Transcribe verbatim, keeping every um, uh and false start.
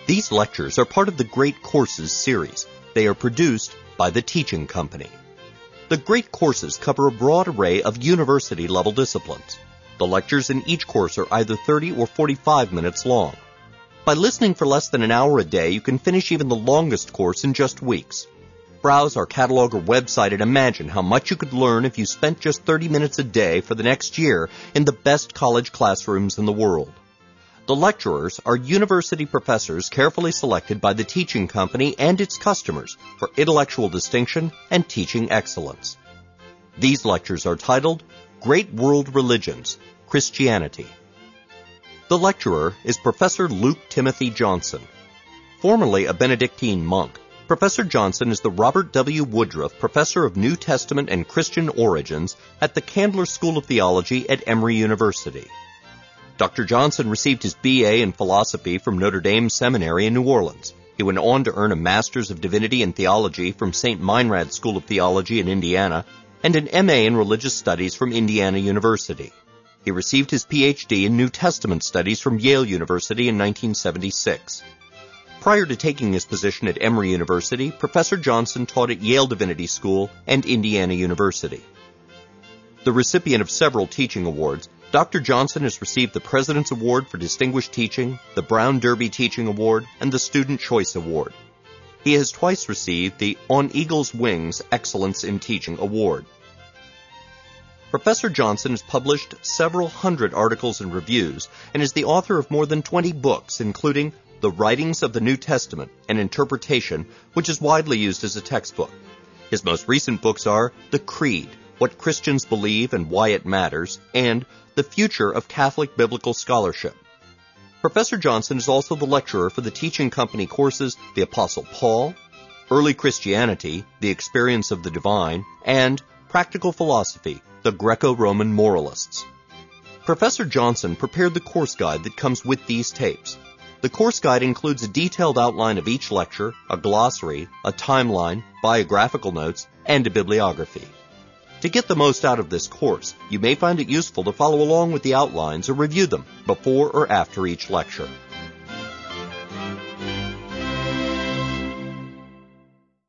These lectures are part of the Great Courses series. They are produced by the Teaching Company. The Great Courses cover a broad array of university-level disciplines. The lectures in each course are either thirty or forty-five minutes long. By listening for less than an hour a day, you can finish even the longest course in just weeks. Browse our catalog or website and imagine how much you could learn if you spent just thirty minutes a day for the next year in the best college classrooms in the world. The lecturers are university professors carefully selected by the Teaching Company and its customers for intellectual distinction and teaching excellence. These lectures are titled Great World Religions, Christianity. The lecturer is Professor Luke Timothy Johnson. Formerly a Benedictine monk, Professor Johnson is the Robert W. Woodruff Professor of New Testament and Christian Origins at the Candler School of Theology at Emory University. Doctor Johnson received his B A in philosophy from Notre Dame Seminary in New Orleans. He went on to earn a Master's of Divinity in Theology from Saint Meinrad School of Theology in Indiana and an M A in Religious Studies from Indiana University. He received his P H D in New Testament Studies from Yale University in nineteen seventy-six. Prior to taking his position at Emory University, Professor Johnson taught at Yale Divinity School and Indiana University. The recipient of several teaching awards, Doctor Johnson has received the President's Award for Distinguished Teaching, the Brown Derby Teaching Award, and the Student Choice Award. He has twice received the On Eagle's Wings Excellence in Teaching Award. Professor Johnson has published several hundred articles and reviews and is the author of more than twenty books, including The Writings of the New Testament, an Interpretation, which is widely used as a textbook. His most recent books are The Creed, What Christians Believe and Why It Matters, and The Future of Catholic Biblical Scholarship. Professor Johnson is also the lecturer for the Teaching Company courses The Apostle Paul, Early Christianity, The Experience of the Divine, and Practical Philosophy, The Greco-Roman Moralists. Professor Johnson prepared the course guide that comes with these tapes. The course guide includes a detailed outline of each lecture, a glossary, a timeline, biographical notes, and a bibliography. To get the most out of this course, you may find it useful to follow along with the outlines or review them before or after each lecture.